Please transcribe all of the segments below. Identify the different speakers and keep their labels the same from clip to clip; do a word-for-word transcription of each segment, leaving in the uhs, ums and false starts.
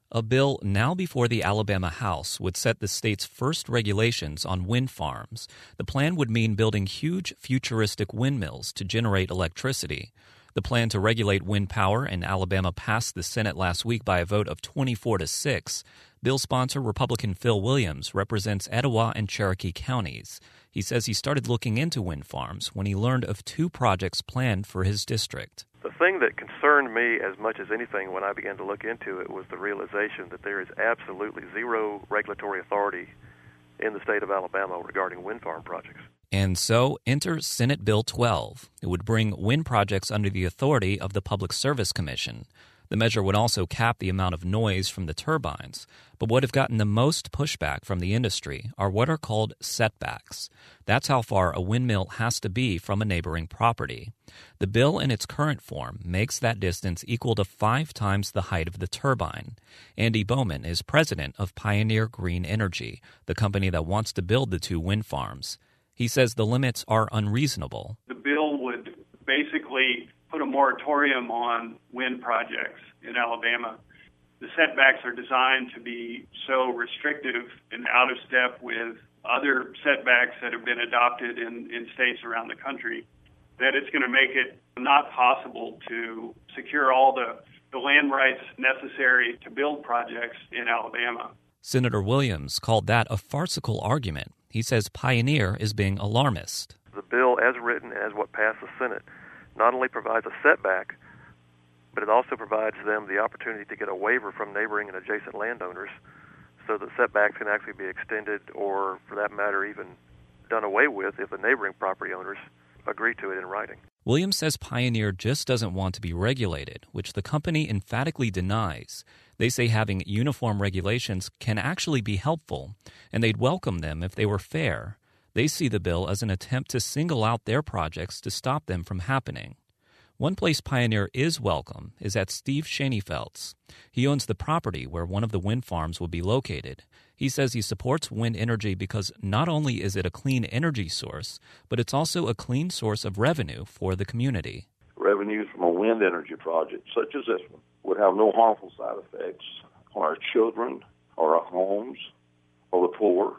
Speaker 1: A bill now before the Alabama House would set the state's first regulations on wind farms. The plan would mean building huge futuristic windmills to generate electricity. The plan to regulate wind power in Alabama passed the Senate last week by a vote of twenty-four to six. Bill sponsor Republican Phil Williams represents Etowah and Cherokee counties. He says he started looking into wind farms when he learned of two projects planned for his district.
Speaker 2: The thing that concerned me as much as anything when I began to look into it was the realization that there is absolutely zero regulatory authority in the state of Alabama regarding wind farm projects.
Speaker 1: And so enter Senate Bill twelve. It would bring wind projects under the authority of the Public Service Commission. The measure would also cap the amount of noise from the turbines. But what have gotten the most pushback from the industry are what are called setbacks. That's how far a windmill has to be from a neighboring property. The bill in its current form makes that distance equal to five times the height of the turbine. Andy Bowman is president of Pioneer Green Energy, the company that wants to build the two wind farms. He says the limits are unreasonable.
Speaker 3: The bill would basically put a moratorium on wind projects in Alabama. The setbacks are designed to be so restrictive and out of step with other setbacks that have been adopted in, in states around the country that it's going to make it not possible to secure all the, the land rights necessary to build projects in Alabama.
Speaker 1: Senator Williams called that a farcical argument. He says Pioneer is being alarmist.
Speaker 2: The bill, as written, as what passed the Senate, not only provides a setback, but it also provides them the opportunity to get a waiver from neighboring and adjacent landowners so that setbacks can actually be extended or, for that matter, even done away with if the neighboring property owners agree to it in writing.
Speaker 1: Williams says Pioneer just doesn't want to be regulated, which the company emphatically denies. They say having uniform regulations can actually be helpful, and they'd welcome them if they were fair. They see the bill as an attempt to single out their projects to stop them from happening. One place Pioneer is welcome is at Steve Schoenfeld's. He owns the property where one of the wind farms will be located. He says he supports wind energy because not only is it a clean energy source, but it's also a clean source of revenue for the community.
Speaker 4: Revenues from a wind energy project such as this one would have no harmful side effects on our children or our homes or the poor,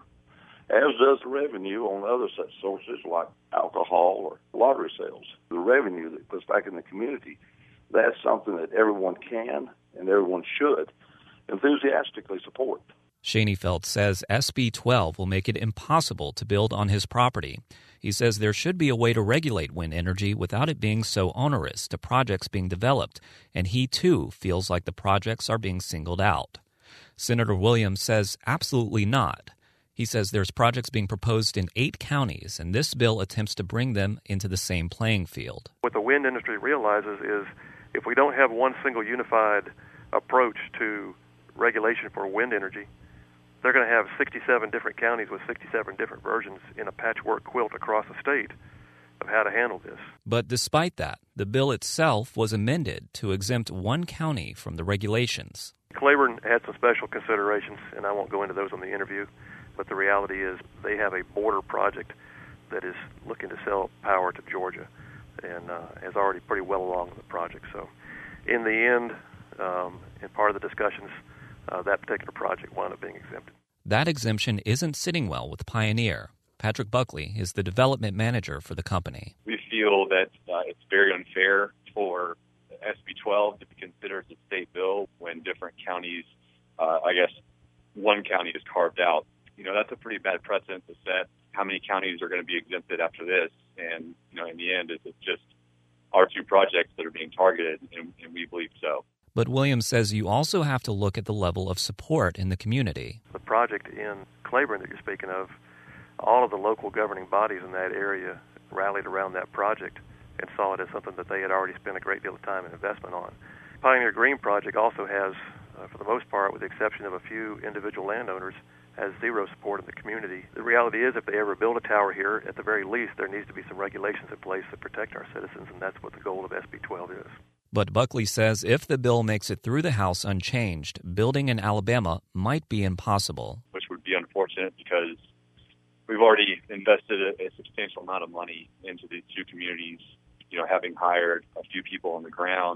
Speaker 4: as does the revenue on other such sources like alcohol or lottery sales. The revenue that goes back in the community, that's something that everyone can and everyone should enthusiastically support.
Speaker 1: Schoenfeld says S B twelve will make it impossible to build on his property. He says there should be a way to regulate wind energy without it being so onerous to projects being developed, and he too feels like the projects are being singled out. Senator Williams says absolutely not. He says there's projects being proposed in eight counties, and this bill attempts to bring them into the same playing field.
Speaker 2: What the wind industry realizes is if we don't have one single unified approach to regulation for wind energy, they're going to have sixty-seven different counties with sixty-seven different versions in a patchwork quilt across the state of how to handle this.
Speaker 1: But despite that, the bill itself was amended to exempt one county from the regulations.
Speaker 2: Claiborne had some special considerations, and I won't go into those on the interview, but the reality is they have a border project that is looking to sell power to Georgia and uh, is already pretty well along in the project. So in the end, um, in part of the discussions, uh, that particular project wound up being exempted.
Speaker 1: That exemption isn't sitting well with Pioneer. Patrick Buckley is the development manager for the company.
Speaker 5: We feel that uh, it's very unfair for S B twelve to be considered a state bill when different counties, uh, I guess one county is carved out. You know, that's a pretty bad precedent to set. How many counties are going to be exempted after this? And, you know, in the end, is it just our two projects that are being targeted? And, and we believe so.
Speaker 1: But Williams says you also have to look at the level of support in the community.
Speaker 2: The project in Claiborne that you're speaking of, all of the local governing bodies in that area rallied around that project and saw it as something that they had already spent a great deal of time and investment on. Pioneer Green Project also has, uh, for the most part, with the exception of a few individual landowners, has zero support in the community. The reality is if they ever build a tower here, at the very least, there needs to be some regulations in place that protect our citizens, and that's what the goal of S B twelve is.
Speaker 1: But Buckley says if the bill makes it through the House unchanged, building in Alabama might be impossible.
Speaker 5: Which would be unfortunate because we've already invested a, a substantial amount of money into these two communities, you know, having hired a few people on the ground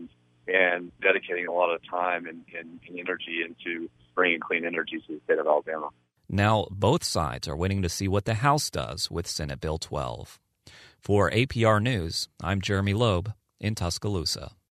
Speaker 5: and dedicating a lot of time and, and, and energy into bringing clean energy to the state of Alabama.
Speaker 1: Now, both sides are waiting to see what the House does with Senate Bill twelve. For A P R News, I'm Jeremy Loeb in Tuscaloosa.